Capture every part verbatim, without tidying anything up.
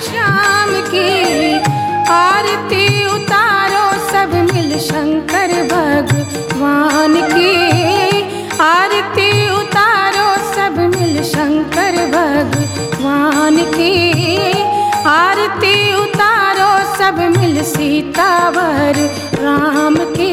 श्याम की आरती उतारो सब मिल शंकर भगवान की आरती उतारो सब मिल शंकर भगवान की आरती उतारो सब मिल सीतावर राम की।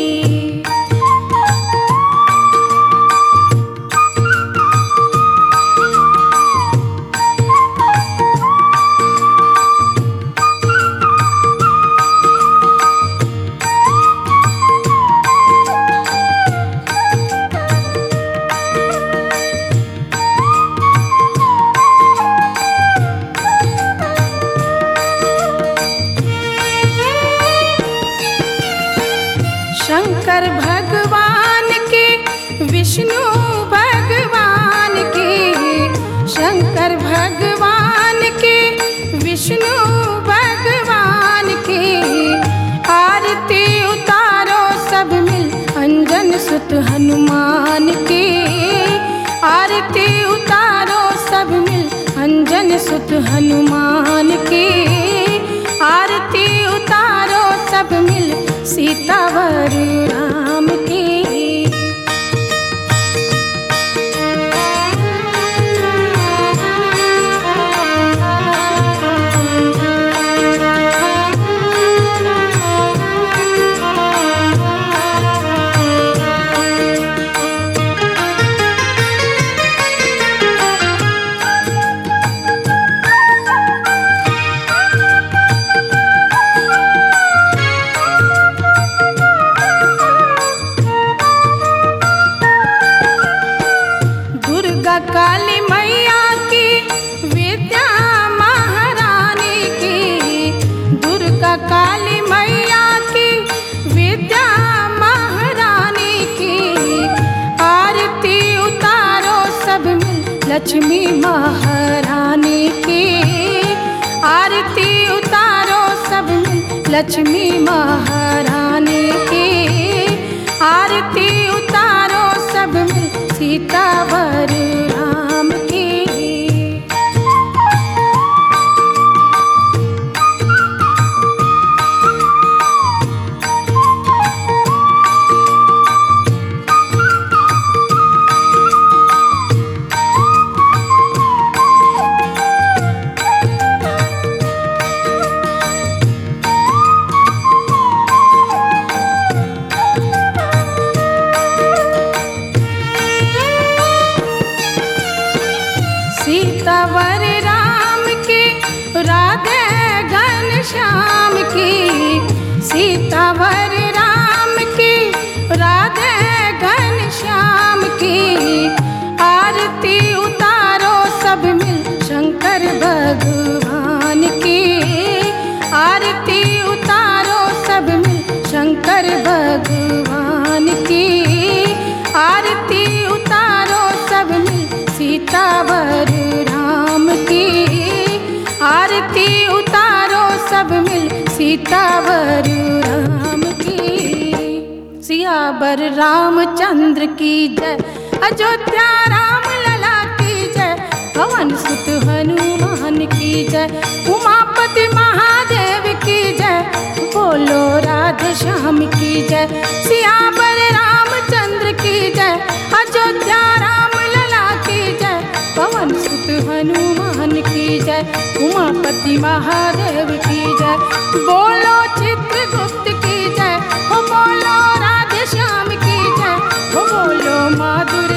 शंकर भगवान की विष्णु भगवान की शंकर भगवान की विष्णु भगवान की आरती उतारो सब मिल अंजन सुत हनुमान की आरती उतारो सब मिल अंजन सुत हनुमान की आरती उतारो सब मिल सीतावर राम की। काली मैया की विद्या महारानी की दुर्गा काली मैया की विद्या महारानी की आरती उतारो सब मिल लक्ष्मी महारानी की आरती उतारो सब मिल लक्ष्मी महारानी की आरती उतारो सब मिल सीतावर राम की। सीतावर राम की राधे घनश्याम की सीतावर राम की राधे घनश्याम की आरती उतारो सब मिल शंकर भगवान की आरती उतारो सब मिल शंकर भगवान की आरती उतारो सब मिल सीतावर राम की आरती उतारो सब मिल सीतावर राम की। सियावर रामचंद्र की जय अयोध्या राम लला की जय पवन सुत हनुमान की जय उमापति महादेव की जय बोलो राधे श्याम की जय सियावर रामचंद्र की जय अयोध्या राम लला की जय पवन सुत हनुमान की जय उमापति महादेव की जय बोलो चित्रगुप्त की जय हो बोलो राधे श्याम की जय हो बोलो माधुर